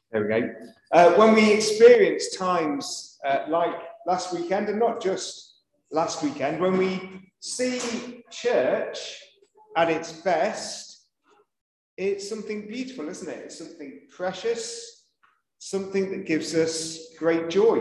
There we go. When we experience times like last weekend, and not just last weekend, when we see church at its best, it's something beautiful, isn't it? It's something precious, something that gives us great joy.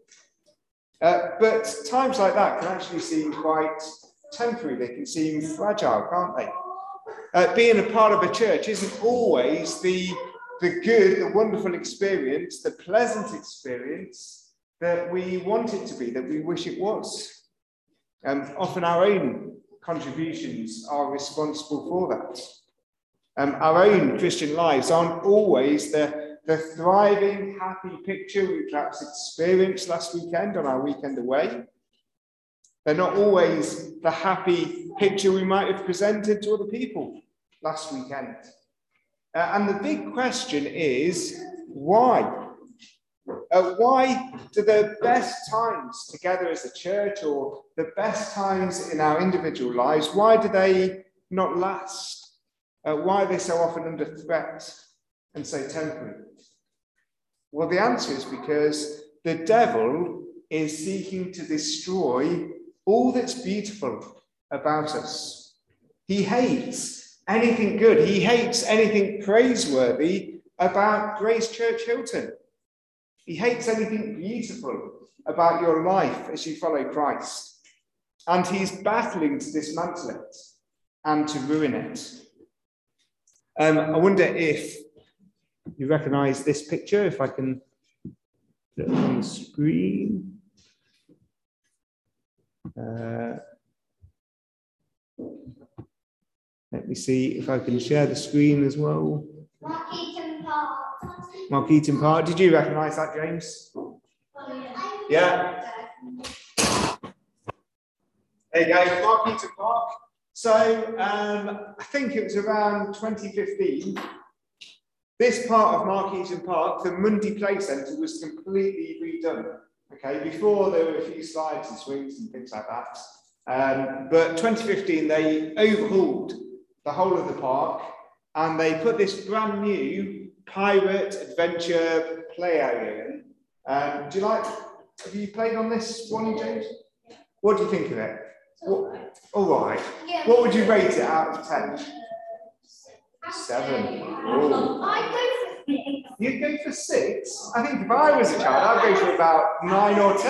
But times like that can actually seem quite temporary. They can seem fragile, can't they? Being a part of a church isn't always the good, the wonderful experience, the pleasant experience that we want it to be, that we wish it was. Often our own contributions are responsible for that. Our own Christian lives aren't always the thriving, happy picture we perhaps experienced last weekend on our weekend away. They're not always the happy picture we might have presented to other people last weekend. And the big question is, why? Why do the best times together as a church, or the best times in our individual lives, why do they not last? Why are they so often under threat and so temporary? Well, the answer is because the devil is seeking to destroy all that's beautiful about us. He hates anything good. He hates anything praiseworthy about Grace Church Hilton. He hates anything beautiful about your life as you follow Christ. And he's battling to dismantle it and to ruin it. I wonder if you recognise this picture, if I can put it on the screen. Let me see if I can share the screen as well. Markeaton Park. Markeaton Park. Did you recognise that, James? Yeah. There you go, Markeaton Park. So I think it was around 2015. This part of Markeaton Park, the Mundy Play Centre, was completely redone. Okay, before there were a few slides and swings and things like that. But 2015, they overhauled the whole of the park, and they put this brand new pirate adventure play area in. Have you played on this one, James? What do you think of it? All right. What would you rate it out of 10? 7. Oh. I'd go for 6. You'd go for 6? I think if I was a child, I'd go for about 9 or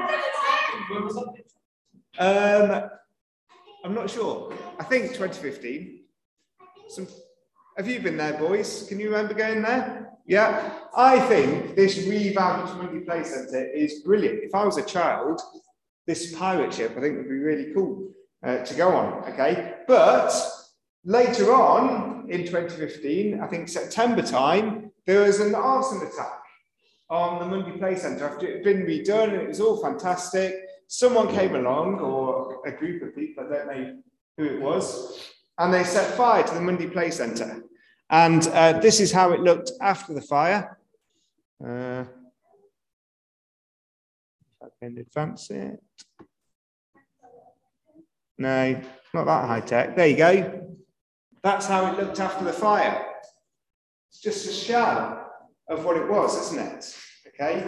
10. I'm not sure. I think 2015. Have you been there, boys? Can you remember going there? Yeah. I think this revamped Mundy Play Centre is brilliant. If I was a child, this pirate ship, I think, would be really cool to go on. Okay. But later on in 2015, I think September time, there was an arson attack on the Mundy Play Centre after it had been redone, and it was all fantastic. Someone came along, or a group of people, I don't know who it was, and they set fire to the Mundy Play Centre. And this is how it looked after the fire. If I can advance it. No, not that high tech. There you go. That's how it looked after the fire. It's just a shell of what it was, isn't it? Okay.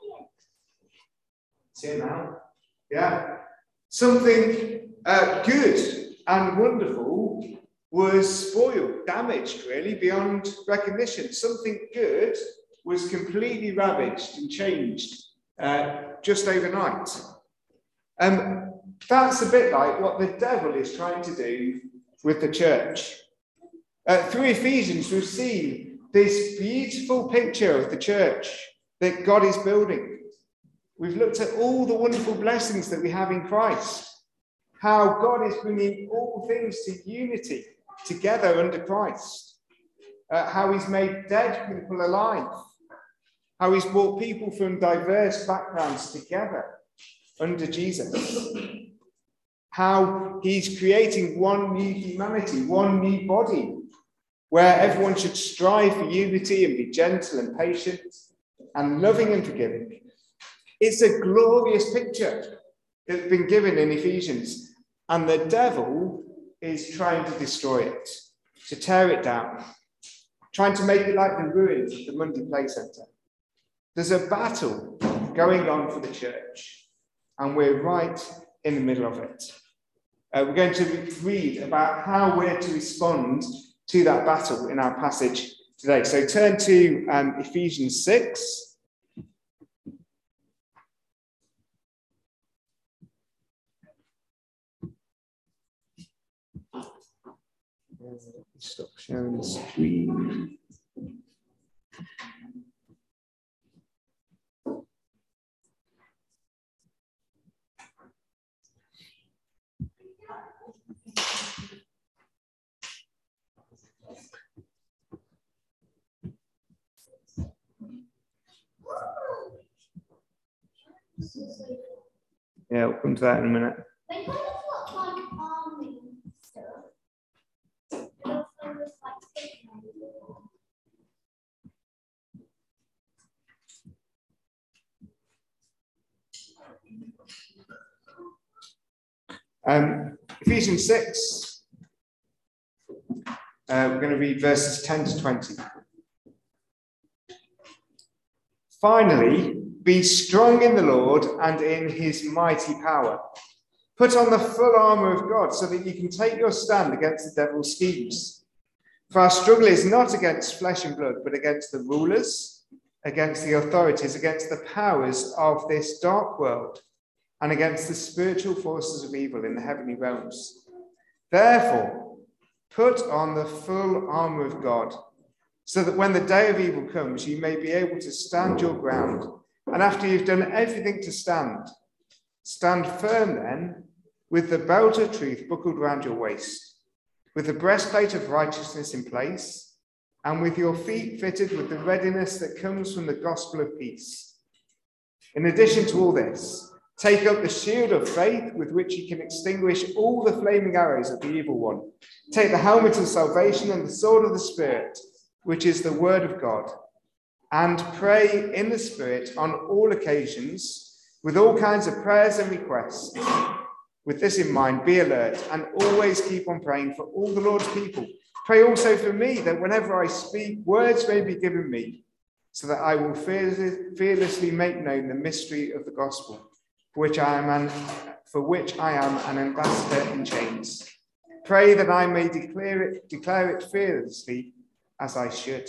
See it now? Yeah. Something good and wonderful was spoiled, damaged, really, beyond recognition. Something good was completely ravaged and changed just overnight. That's a bit like what the devil is trying to do with the church. Through Ephesians, we've seen this beautiful picture of the church that God is building. We've looked at all the wonderful blessings that we have in Christ, how God is bringing all things to unity together under Christ, how he's made dead people alive, how he's brought people from diverse backgrounds together under Jesus, how he's creating one new humanity, one new body, where everyone should strive for unity and be gentle and patient and loving and forgiving. It's a glorious picture that's been given in Ephesians, and the devil is trying to destroy it, to tear it down. trying to make it like the ruins of the Monday Play Centre. There's a battle going on for the church, and we're right in the middle of it. We're going to read about how we're to respond to that battle in our passage today. So turn to Ephesians 6. Stop sharing the screen. Yeah, we'll come to that in a minute. They kind of look like army stuff. It also looks like Ephesians 6, we're going to read verses 10 to 20. Finally, be strong in the Lord and in his mighty power. Put on the full armour of God so that you can take your stand against the devil's schemes. For our struggle is not against flesh and blood, but against the rulers, against the authorities, against the powers of this dark world, and against the spiritual forces of evil in the heavenly realms. Therefore, put on the full armour of God, so that when the day of evil comes, you may be able to stand your ground. And after you've done everything to stand, stand firm then, with the belt of truth buckled round your waist, with the breastplate of righteousness in place, and with your feet fitted with the readiness that comes from the gospel of peace. In addition to all this, take up the shield of faith with which you can extinguish all the flaming arrows of the evil one. Take the helmet of salvation and the sword of the Spirit, which is the word of God, and pray in the Spirit on all occasions with all kinds of prayers and requests. With this in mind, be alert and always keep on praying for all the Lord's people. Pray also for me, that whenever I speak, words may be given me, so that I will fearlessly make known the mystery of the gospel, for which I am an ambassador in chains. Pray that I may declare it fearlessly as I should.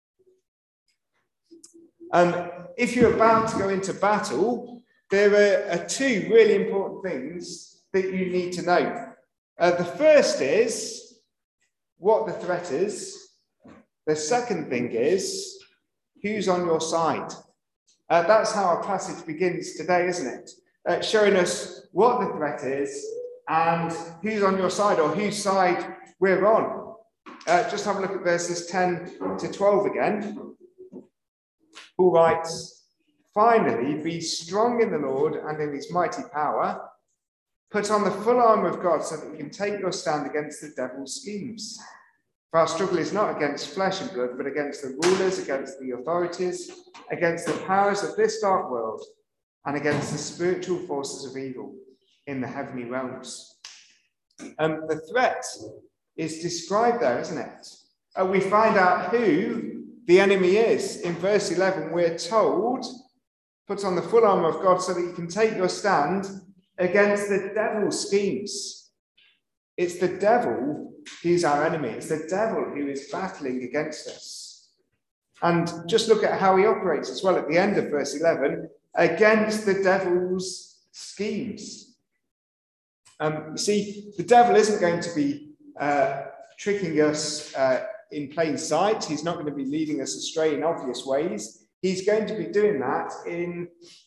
If you're about to go into battle, there are two really important things that you need to know. The first is what the threat is. The second thing is who's on your side. That's how our passage begins today, isn't it? Showing us what the threat is and who's on your side, or whose side we're on. Just have a look at verses 10 to 12 again. Paul writes, finally, be strong in the Lord and in his mighty power. Put on the full armour of God so that you can take your stand against the devil's schemes. For our struggle is not against flesh and blood, but against the rulers, against the authorities, against the powers of this dark world, and against the spiritual forces of evil in the heavenly realms. The threat is described there, isn't it? We find out who the enemy is. In verse 11, we're told, put on the full armour of God so that you can take your stand against the devil's schemes. It's the devil who's our enemy. It's the devil who is battling against us. And just look at how he operates as well at the end of verse 11, against the devil's schemes. You see, the devil isn't going to be tricking us in plain sight. He's not going to be leading us astray in obvious ways. He's going to be doing that in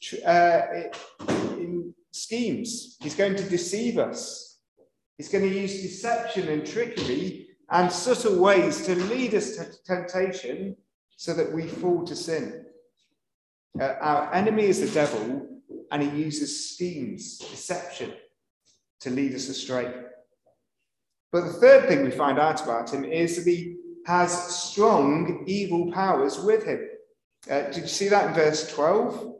schemes. He's going to deceive us. He's going to use deception and trickery and subtle ways to lead us to temptation so that we fall to sin. Our enemy is the devil, and he uses schemes, deception, to lead us astray. But the third thing we find out about him is that he has strong evil powers with him. Did you see that in verse 12?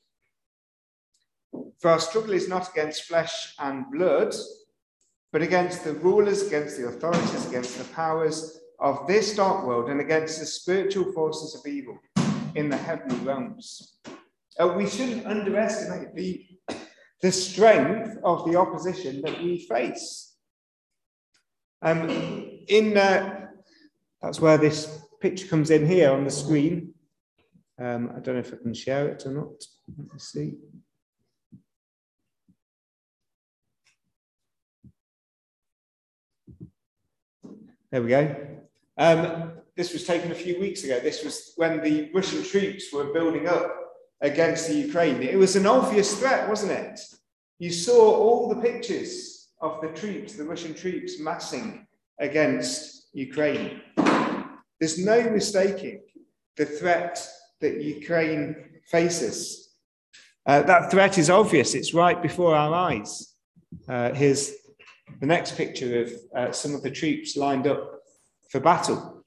For our struggle is not against flesh and blood, but against the rulers, against the authorities, against the powers of this dark world and against the spiritual forces of evil in the heavenly realms. We shouldn't underestimate the strength of the opposition that we face. That's where this picture comes in here on the screen. I don't know if I can share it or not. Let me see. There we go. This was taken a few weeks ago. This was when the Russian troops were building up against the Ukraine. It was an obvious threat, wasn't it? You saw all the pictures of the troops, the Russian troops, massing against Ukraine. There's no mistaking the threat that Ukraine faces. That threat is obvious. It's right before our eyes. Here's the next picture of some of the troops lined up for battle.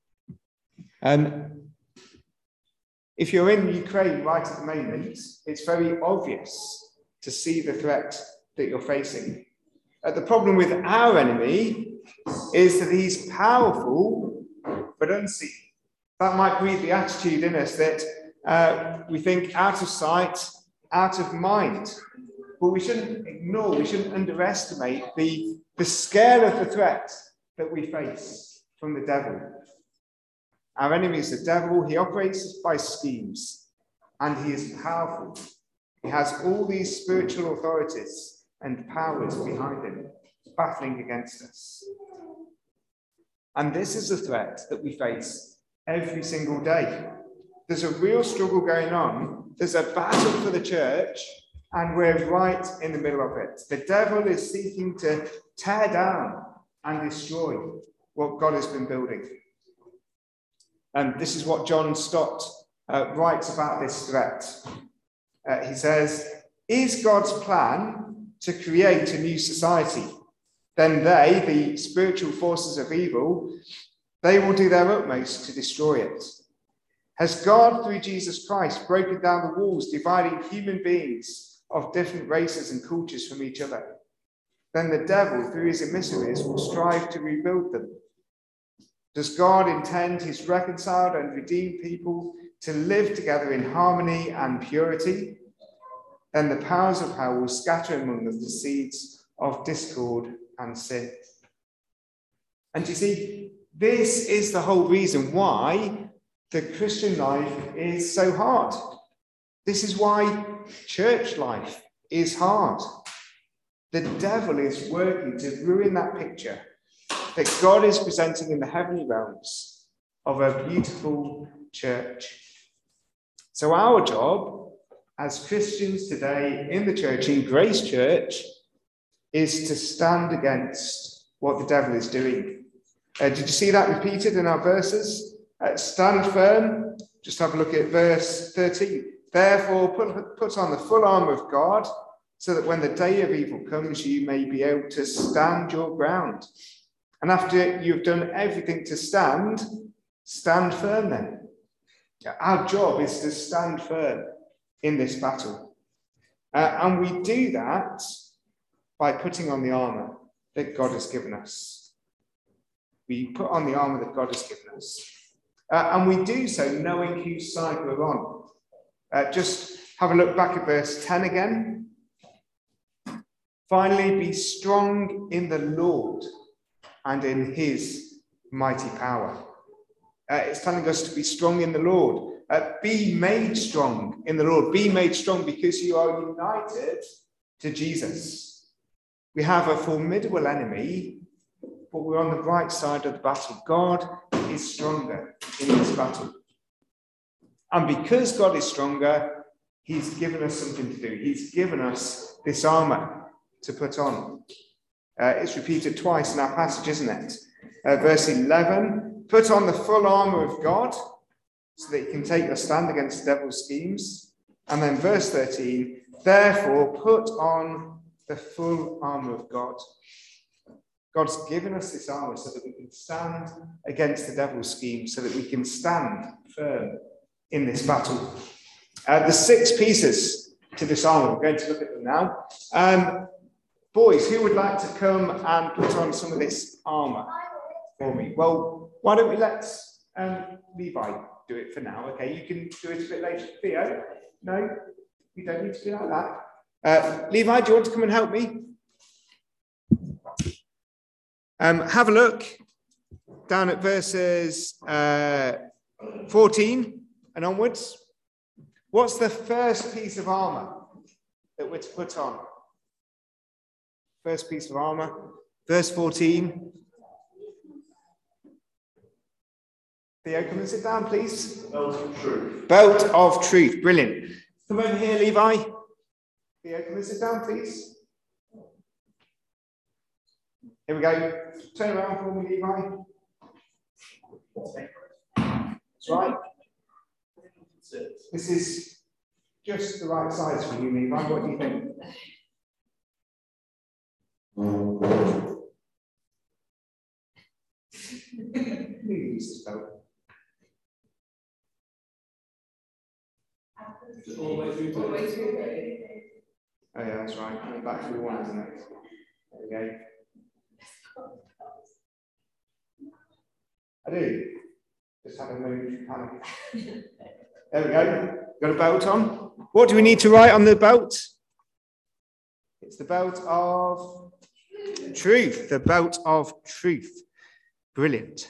If you're in Ukraine right at the moment, it's very obvious to see the threat that you're facing. The problem with our enemy is that he's powerful but unseen. That might breed the attitude in us that we think out of sight, out of mind. But we shouldn't ignore, we shouldn't underestimate the scale of the threat that we face from the devil. Our enemy is the devil. He operates by schemes, and he is powerful. He has all these spiritual authorities and powers behind him, battling against us. And this is a threat that we face every single day. There's a real struggle going on. There's a battle for the church, and we're right in the middle of it. The devil is seeking to tear down and destroy what God has been building. And this is what John Stott writes about this threat. He says, is God's plan to create a new society? Then they, the spiritual forces of evil, they will do their utmost to destroy it. Has God, through Jesus Christ, broken down the walls dividing human beings of different races and cultures from each other? Then the devil, through his emissaries, will strive to rebuild them. Does God intend his reconciled and redeemed people to live together in harmony and purity? Then the powers of hell will scatter among them the seeds of discord and sin. And you see, this is the whole reason why the Christian life is so hard. This is why church life is hard. The devil is working to ruin that picture that God is presenting in the heavenly realms of a beautiful church. So our job as Christians today in the church, in Grace Church, is to stand against what the devil is doing. Did you see that repeated in our verses? Stand firm. Just have a look at verse 13. Therefore, put on the full armour of God, so that when the day of evil comes, you may be able to stand your ground. And after you've done everything to stand, stand firm then. Our job is to stand firm in this battle. And we do that by putting on the armour that God has given us. We put on the armour that God has given us. And we do so knowing whose side we're on. Just have a look back at verse 10 again. Finally, be strong in the Lord and in his mighty power. It's telling us to be strong in the Lord. Be made strong in the Lord. Be made strong because you are united to Jesus. We have a formidable enemy, but we're on the right side of the battle. God is stronger in this battle. And because God is stronger, he's given us something to do. He's given us this armour to put on. It's repeated twice in our passage, isn't it? Verse 11, put on the full armour of God so that you can take your stand against the devil's schemes. And then verse 13, therefore put on the full armour of God. God's given us this armour so that we can stand against the devil's schemes, so that we can stand firm in this battle. The 6 pieces to this armour, we're going to look at them now. Boys, who would like to come and put on some of this armour for me? Well, why don't we let Levi do it for now? Okay, you can do it a bit later. Theo, no, you don't need to be like that. Levi, do you want to come and help me? Have a look down at verses 14 and onwards. What's the first piece of armour that we're to put on? First piece of armour, verse 14. Theo, come and sit down, please. Belt of truth. Belt of truth, brilliant. Come over here, Levi. Theo, come and sit down, please. Here we go. Turn around for me, Levi. That's right. This is just the right size for you, Levi. What do you think? Who uses this belt? Always through. Oh yeah, that's right. And back through one, isn't it? There we go. I do. Just have a momentary panic. There we go. Got a belt on. What do we need to write on the belt? It's the belt of truth. The belt of truth. Brilliant.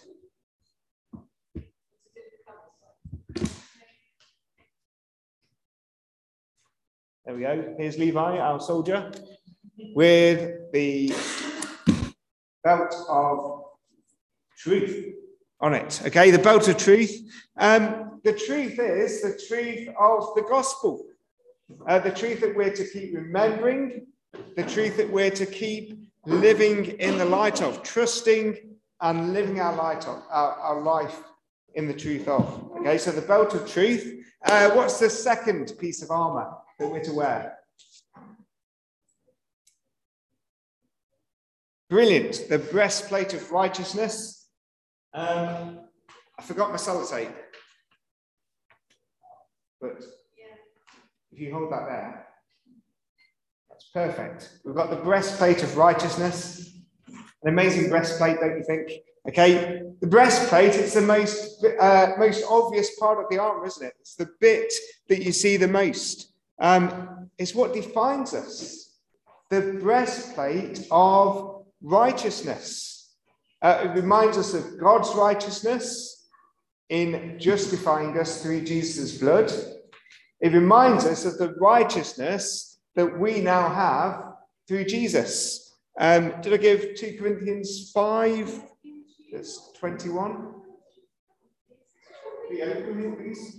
There we go. Here's Levi, our soldier, with the belt of truth on it. Okay, the belt of truth. The truth is the truth of the gospel. The truth that we're to keep remembering. The truth that we're to keep living in the light of, trusting and living our life in the truth of. Okay, so the belt of truth. What's the second piece of armour that we're to wear? Brilliant. The breastplate of righteousness. I forgot my sellotape. But if you hold that there, that's perfect. We've got the breastplate of righteousness. An amazing breastplate, don't you think? Okay, the breastplate, it's the most obvious part of the armor, isn't it? It's the bit that you see the most. It's what defines us. The breastplate of righteousness. It reminds us of God's righteousness in justifying us through Jesus' blood. It reminds us of the righteousness that we now have through Jesus. Did I give 2 Corinthians 5, verse 21? Yeah, come here, please.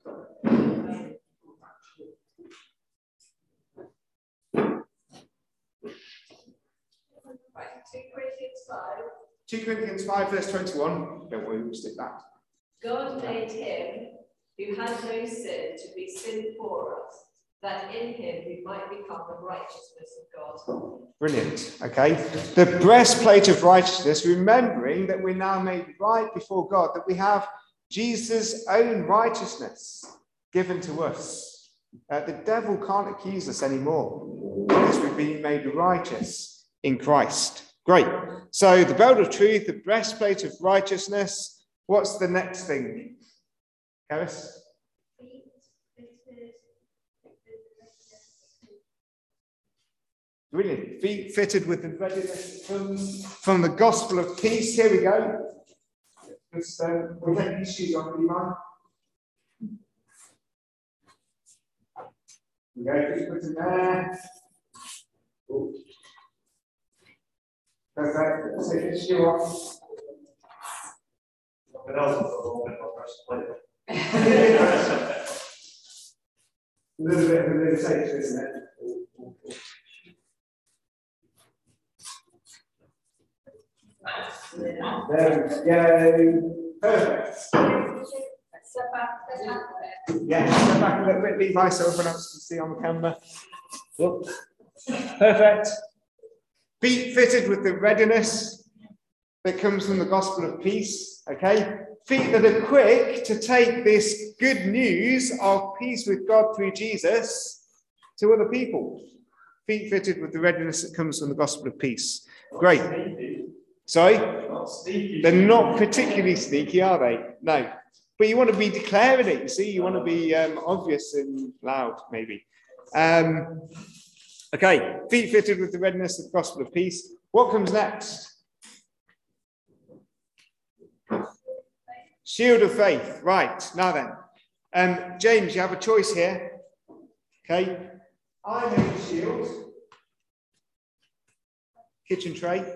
Right, 2 Corinthians 5. 2 Corinthians 5, verse 21. Don't worry, we'll stick that. God made him who had no sin to be sin for us, that in him we might become the righteousness of God. Brilliant. Okay. The breastplate of righteousness, remembering that we're now made right before God, that we have Jesus' own righteousness given to us. The devil can't accuse us anymore because we've been made righteous in Christ. Great. So the belt of truth, the breastplate of righteousness. What's the next thing? Harris? Brilliant. Feet fitted with the readiness that comes from the gospel of peace. Here we go. We'll take these shoes off, Levi. We go, feet put in there. Ooh. Perfect. Let's take this shoe off. What else is a little bit more breastplate? A little bit of a limitation, isn't it? There we go. Perfect. Step back. Yeah, step back a little bit, Levi, so everyone else can see on the camera. Look. Perfect. Feet fitted with the readiness that comes from the gospel of peace. Okay. Feet that are quick to take this good news of peace with God through Jesus to other people. Feet fitted with the readiness that comes from the gospel of peace. Great. Sorry? Not sneaky. They're not particularly sneaky, are they? No. But you want to be declaring it, you see? You want to be obvious and loud, maybe. Okay, feet fitted with the readiness of the gospel of peace. What comes next? Shield of faith. Right, now then. James, you have a choice here. Okay. I make a shield. Kitchen tray.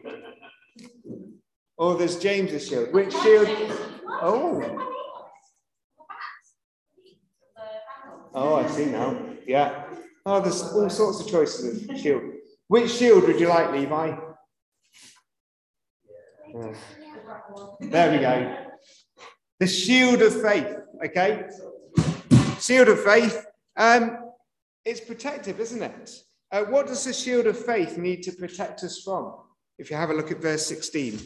Or there's James's shield. Which shield? Oh. Oh, I see now. Yeah. Oh, there's all sorts of choices of shield. Which shield would you like, Levi? There we go. The shield of faith. Okay. Shield of faith. It's protective, isn't it? What does the shield of faith need to protect us from? If you have a look at verse 16.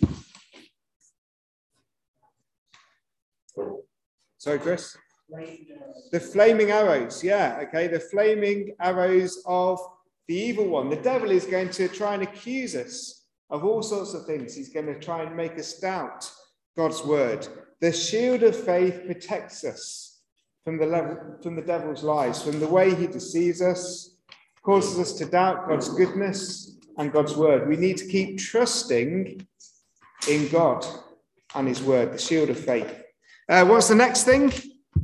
Sorry, Chris? The flaming arrows, yeah, okay, the flaming arrows of the evil one. The devil is going to try and accuse us of all sorts of things. He's going to try and make us doubt God's word. The shield of faith protects us from the devil's lies, from the way he deceives us, causes us to doubt God's goodness and God's word. We need to keep trusting in God and his word, the shield of faith. What's the next thing?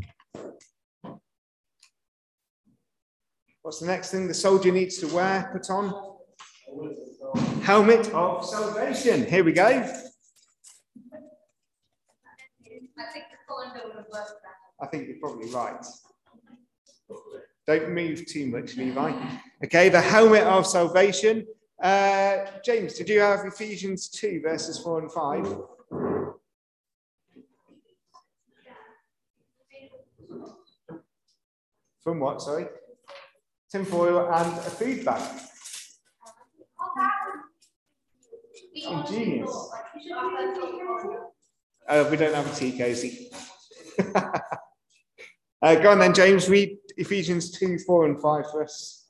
What's the next thing the soldier needs to wear, put on? Helmet of salvation. Here we go. I think the colander would have worked better. I think you're probably right. Don't move too much, Levi. Okay, the helmet of salvation. James, did you have Ephesians 2, verses 4 and 5? From what, sorry? Tinfoil and a food bag. Ingenious. We don't have a tea cozy. Go on then, James, read Ephesians 2, 4 and 5 for us.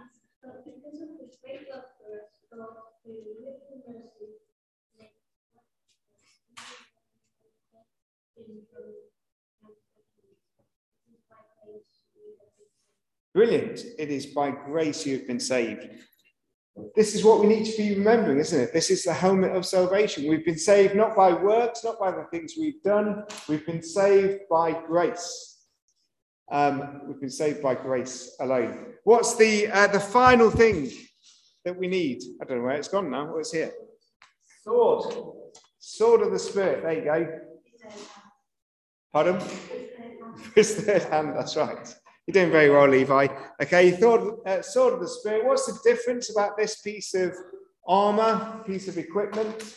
Brilliant. It is by grace you have been saved. This is what we need to be remembering, isn't it? This is the helmet of salvation. We've been saved not by works, not by the things we've done. We've been saved by grace. We've been saved by grace alone. What's the final thing that we need? I don't know where it's gone now. What's here? Sword. Sword of the Spirit. There you go. Pardon? His third hand. That's right. You're doing very well, Levi. Okay, sword of the Spirit. What's the difference about this piece of armor, piece of equipment?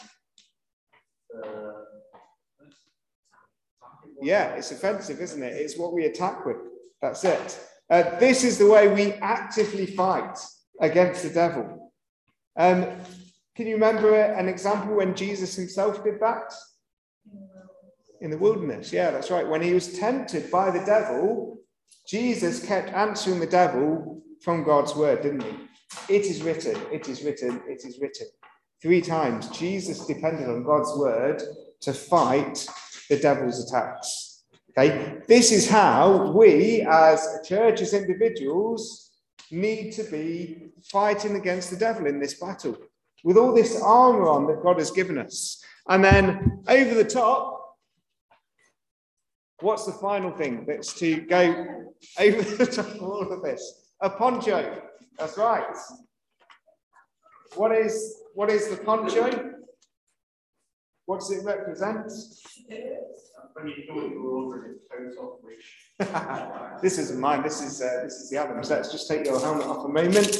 Yeah, it's offensive, isn't it? It's what we attack with. That's it. This is the way we actively fight against the devil. Can you remember an example when Jesus himself did that? In the wilderness. Yeah, that's right. When he was tempted by the devil, Jesus kept answering the devil from God's word, didn't he? It is written, it is written, it is written. 3 times Jesus depended on God's word to fight the devil's attacks. Okay, this is how we as a church, as individuals, need to be fighting against the devil in this battle with all this armor on that God has given us. And then over the top, what's the final thing that's to go over the top of all of this? A poncho. That's right. What is the poncho? What does it represent? When you thought you were ordering a coat off, which This isn't mine. This is the Adams. Let's just take your helmet off a moment.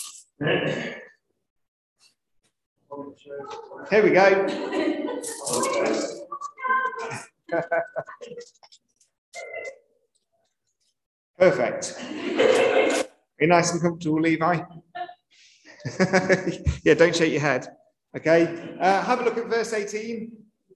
Here we go. Perfect. Are you nice and comfortable, Levi? Yeah, don't shake your head. Okay. Have a look at verse 18.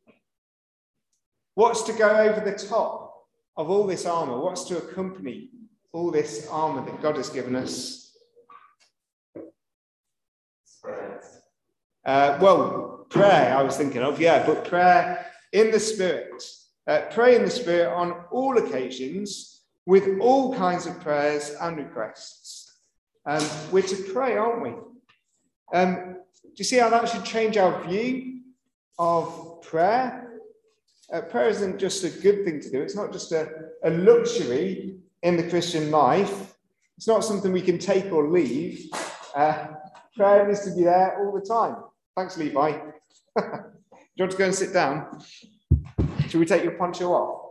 What's to go over the top of all this armor? What's to accompany all this armor that God has given us? Well, prayer I was thinking of, but prayer in the Spirit. Pray in the Spirit on all occasions with all kinds of prayers and requests. We're to pray, aren't we? Do you see how that should change our view of prayer? Prayer isn't just a good thing to do. It's not just a luxury in the Christian life. It's not something we can take or leave. Prayer needs to be there all the time. Thanks, Levi. Do you want to go and sit down? Should we take your poncho off?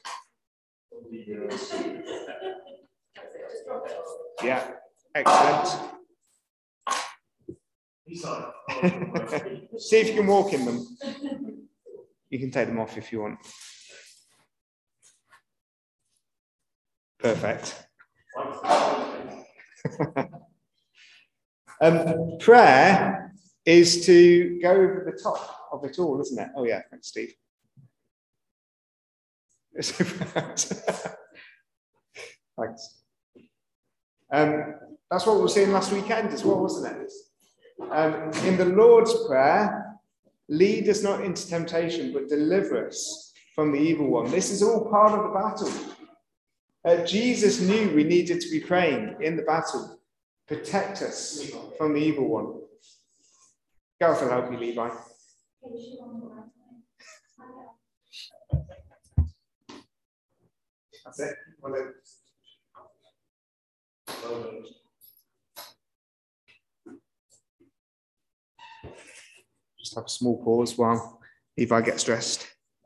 Yeah, excellent. See if you can walk in them. You can take them off if you want. Perfect. Prayer is to go over the top of it all, isn't it? Oh yeah, thanks, Steve. Thanks. That's what we were seeing last weekend as well, wasn't it? In the Lord's Prayer, lead us not into temptation, but deliver us from the evil one. This is all part of the battle. Jesus knew we needed to be praying in the battle. Protect us from the evil one. Gareth will help you, Levi. That's it. Just have a small pause while Levi gets dressed.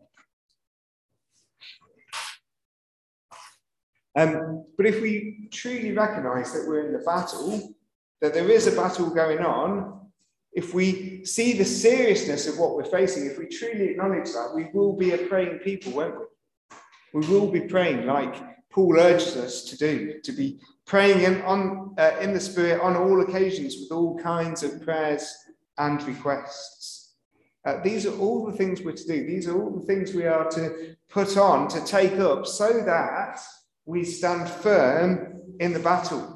But if we truly recognise that we're in the battle, that there is a battle going on, if we see the seriousness of what we're facing, if we truly acknowledge that, we will be a praying people, won't we? We will be praying like Paul urges us to do, to be praying in the Spirit on all occasions with all kinds of prayers and requests. These are all the things we're to do. These are all the things we are to put on, to take up, so that we stand firm in the battle.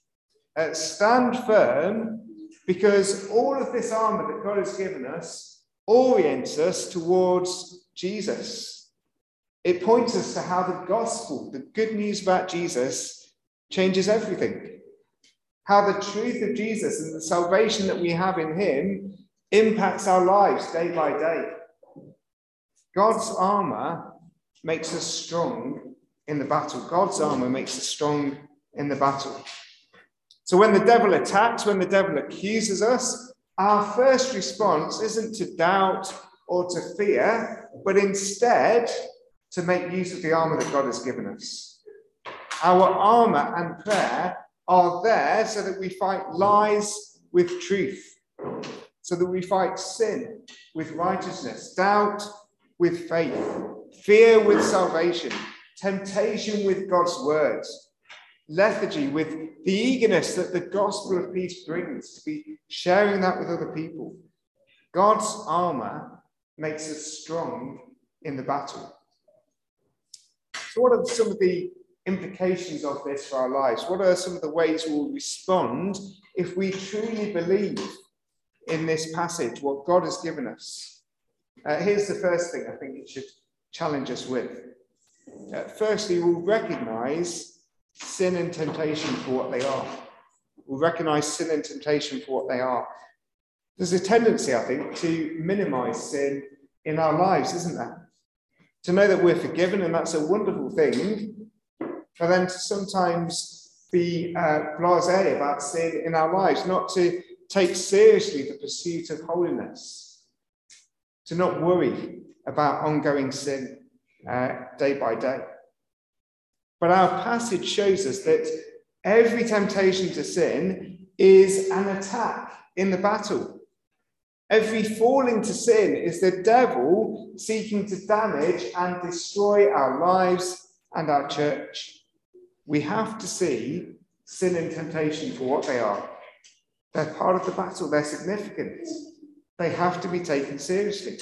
Stand firm because all of this armour that God has given us orients us towards Jesus. It points us to how the gospel, the good news about Jesus, changes everything. How the truth of Jesus and the salvation that we have in him impacts our lives day by day. God's armour makes us strong in the battle. God's armour makes us strong in the battle. So when the devil attacks, when the devil accuses us, our first response isn't to doubt or to fear, but instead to make use of the armour that God has given us. Our armour and prayer are there so that we fight lies with truth, so that we fight sin with righteousness, doubt with faith, fear with salvation, temptation with God's words, lethargy with the eagerness that the gospel of peace brings, to be sharing that with other people. God's armour makes us strong in the battle. So what are some of the implications of this for our lives? What are some of the ways we'll respond if we truly believe in this passage, what God has given us? Here's the first thing I think it should challenge us with. Firstly, we'll recognise sin and temptation for what they are. We'll recognise sin and temptation for what they are. There's a tendency, I think, to minimise sin in our lives, isn't there? To know that we're forgiven, and that's a wonderful thing, but then to sometimes be blasé about sin in our lives, not to take seriously the pursuit of holiness, to not worry about ongoing sin day by day. But our passage shows us that every temptation to sin is an attack in the battle. Every falling to sin is the devil seeking to damage and destroy our lives and our church. We have to see sin and temptation for what they are. They're part of the battle. They're significant. They have to be taken seriously.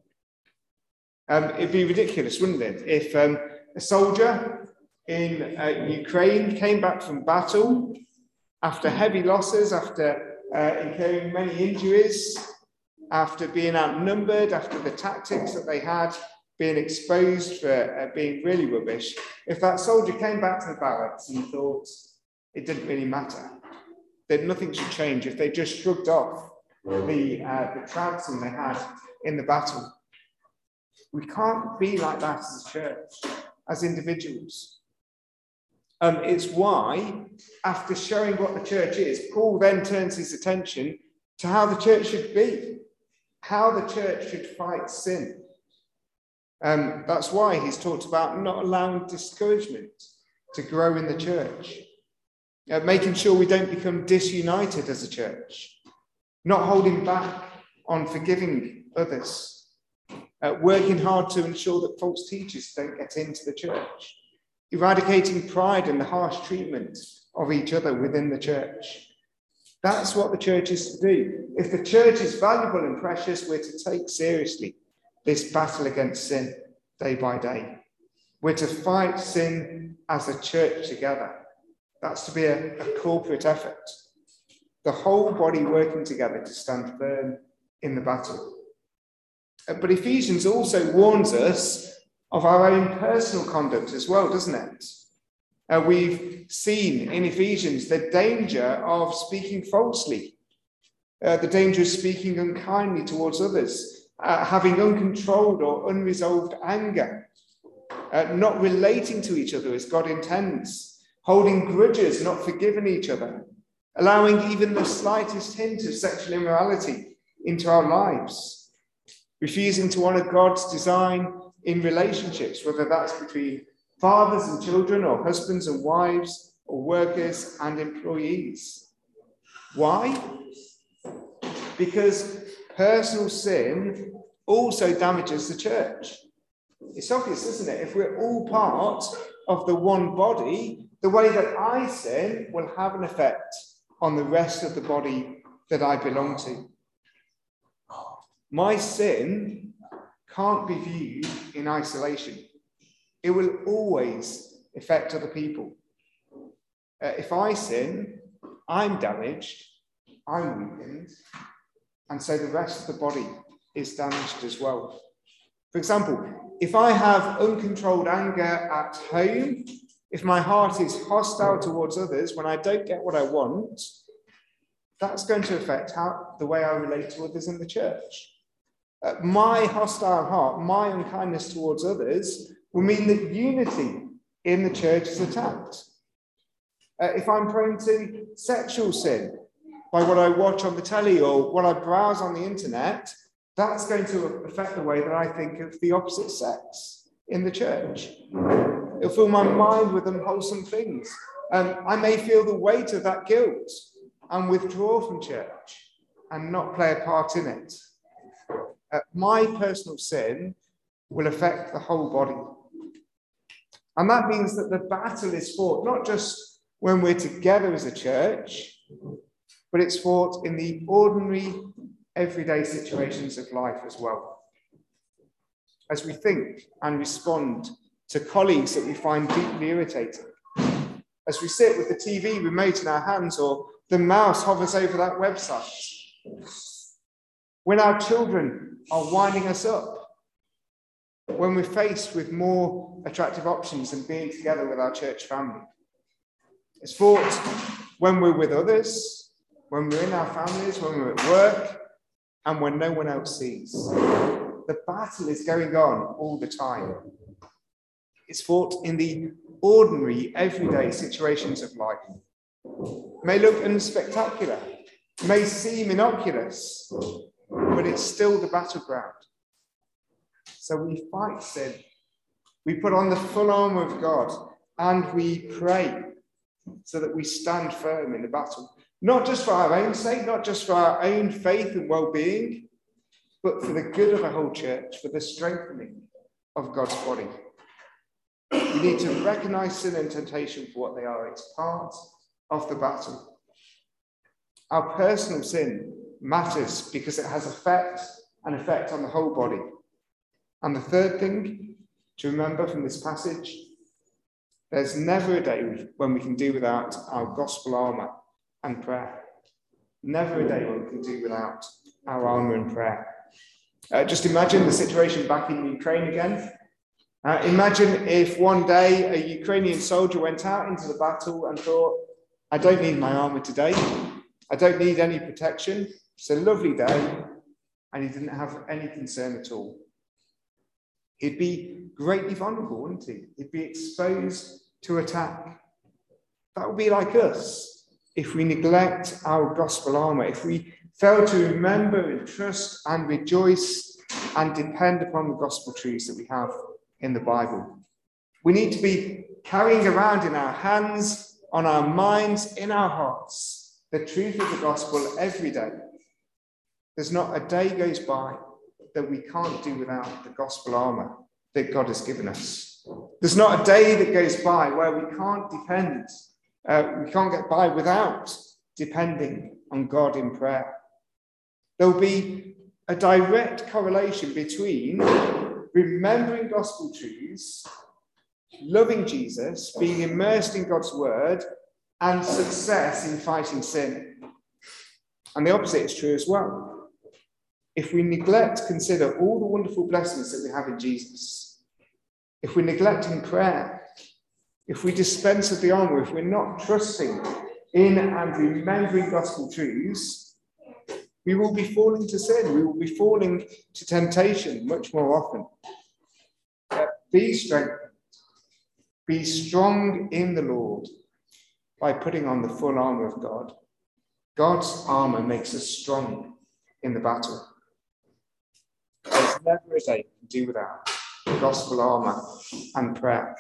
It'd be ridiculous, wouldn't it, if a soldier in Ukraine came back from battle after heavy losses, after incurring many injuries, after being outnumbered, after the tactics that they had, being exposed for being really rubbish, if that soldier came back to the barracks and thought it didn't really matter, that nothing should change, if they just shrugged off the trouncing they had in the battle. We can't be like that as a church, as individuals. It's why, after showing what the church is, Paul then turns his attention to how the church should be, how the church should fight sin. That's why he's talked about not allowing discouragement to grow in the church, making sure we don't become disunited as a church, not holding back on forgiving others, working hard to ensure that false teachers don't get into the church, eradicating pride and the harsh treatment of each other within the church. That's what the church is to do. If the church is valuable and precious, we're to take seriously this battle against sin day by day. We're to fight sin as a church together. That's to be a corporate effort. The whole body working together to stand firm in the battle. But Ephesians also warns us of our own personal conduct as well, doesn't it? We've seen in Ephesians the danger of speaking falsely, the danger of speaking unkindly towards others, having uncontrolled or unresolved anger, not relating to each other as God intends, holding grudges, not forgiving each other, allowing even the slightest hint of sexual immorality into our lives, refusing to honour God's design in relationships, whether that's between fathers and children, or husbands and wives, or workers and employees. Why? Because personal sin also damages the church. It's obvious, isn't it? If we're all part of the one body, the way that I sin will have an effect on the rest of the body that I belong to. My sin can't be viewed in isolation. It will always affect other people. If I sin, I'm damaged, I'm weakened, and so the rest of the body is damaged as well. For example, if I have uncontrolled anger at home, if my heart is hostile towards others when I don't get what I want, that's going to affect the way I relate to others in the church. My hostile heart, my unkindness towards others, will mean that unity in the church is attacked. If I'm prone to sexual sin by what I watch on the telly or what I browse on the internet, that's going to affect the way that I think of the opposite sex in the church. It'll fill my mind with unwholesome things. I may feel the weight of that guilt and withdraw from church and not play a part in it. My personal sin will affect the whole body. And that means that the battle is fought not just when we're together as a church, but it's fought in the ordinary, everyday situations of life as well. As we think and respond to colleagues that we find deeply irritating, as we sit with the TV remote in our hands or the mouse hovers over that website, when our children are winding us up, when we're faced with more attractive options than being together with our church family. It's fought when we're with others, when we're in our families, when we're at work, and when no one else sees. The battle is going on all the time. It's fought in the ordinary, everyday situations of life. It may look unspectacular, may seem innocuous, but it's still the battleground. So we fight sin. We put on the full armor of God and we pray so that we stand firm in the battle. Not just for our own sake, not just for our own faith and well-being, but for the good of the whole church, for the strengthening of God's body. We need to recognize sin and temptation for what they are. It's part of the battle. Our personal sin matters because it has an effect on the whole body. And the third thing to remember from this passage, there's never a day when we can do without our gospel armor and prayer. Never a day when we can do without our armour in prayer. Just imagine the situation back in Ukraine again. Imagine if one day a Ukrainian soldier went out into the battle and thought, I don't need my armour today. I don't need any protection. It's a lovely day. And he didn't have any concern at all. He'd be greatly vulnerable, wouldn't he? He'd be exposed to attack. That would be like us if we neglect our gospel armour, if we fail to remember and trust and rejoice and depend upon the gospel truths that we have in the Bible. We need to be carrying around in our hands, on our minds, in our hearts, the truth of the gospel every day. There's not a day goes by that we can't do without the gospel armour that God has given us. There's not a day that goes by where we can't get by without depending on God in prayer. There'll be a direct correlation between remembering gospel truths, loving Jesus, being immersed in God's word, and success in fighting sin. And the opposite is true as well. If we neglect to consider all the wonderful blessings that we have in Jesus, if we neglect in prayer, if we dispense of the armour, if we're not trusting in and remembering gospel truths, we will be falling to sin. We will be falling to temptation much more often. Be strengthened. Be strong in the Lord by putting on the full armour of God. God's armour makes us strong in the battle. There's never a day to do without gospel armour and prayer.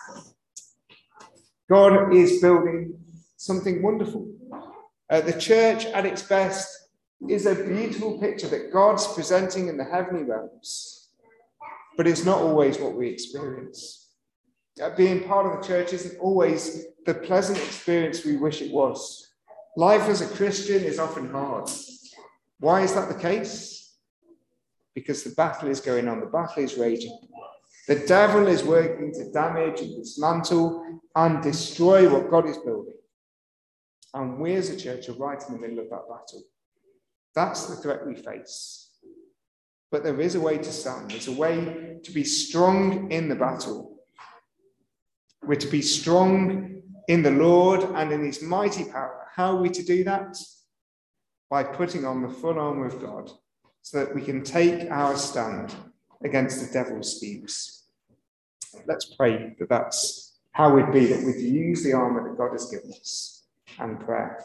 God is building something wonderful. The church at its best is a beautiful picture that God's presenting in the heavenly realms, but it's not always what we experience. Being part of the church isn't always the pleasant experience we wish it was. Life as a Christian is often hard. Why is that the case? Because the battle is going on, the battle is raging. The devil is working to damage and dismantle and destroy what God is building. And we as a church are right in the middle of that battle. That's the threat we face. But there is a way to stand. There's a way to be strong in the battle. We're to be strong in the Lord and in his mighty power. How are we to do that? By putting on the full armour of God so that we can take our stand against the devil's schemes. Let's pray that that's how we'd be, that we'd use the armour that God has given us, and prayer.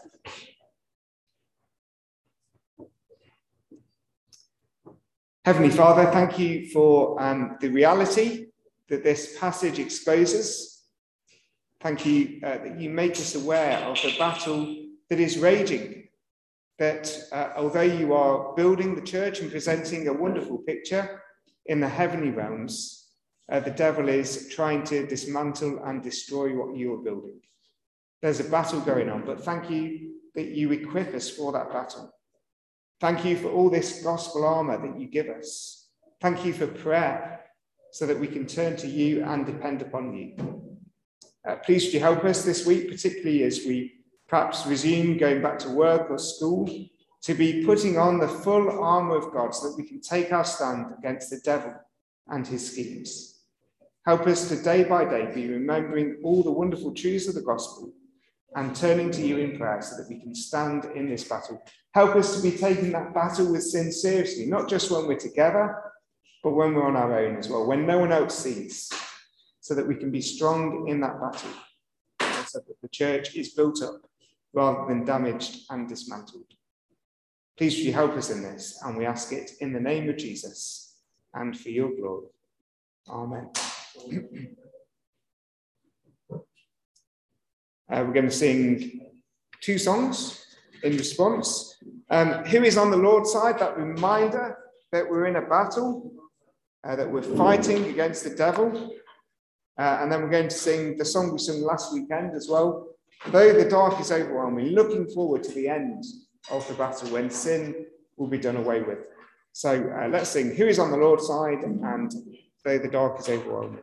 Heavenly Father, thank you for the reality that this passage exposes. Thank you that you make us aware of the battle that is raging, that although you are building the church and presenting a wonderful picture in the heavenly realms, the devil is trying to dismantle and destroy what you are building. There's a battle going on, but thank you that you equip us for that battle. Thank you for all this gospel armour that you give us. Thank you for prayer so that we can turn to you and depend upon you. Please would you help us this week, particularly as we perhaps resume going back to work or school, to be putting on the full armour of God so that we can take our stand against the devil and his schemes. Help us to day by day be remembering all the wonderful truths of the gospel and turning to you in prayer so that we can stand in this battle. Help us to be taking that battle with sin seriously, not just when we're together, but when we're on our own as well, when no one else sees, so that we can be strong in that battle, so that the church is built up rather than damaged and dismantled. Please would you help us in this, and we ask it in the name of Jesus and for your glory. Amen. We're going to sing two songs in response. Who is on the Lord's side? That reminder that we're in a battle, that we're fighting against the devil. And then we're going to sing the song we sung last weekend as well. Though the dark is overwhelming, looking forward to the end of the battle when sin will be done away with. So let's sing Who is on the Lord's side and Though the dark is overwhelming.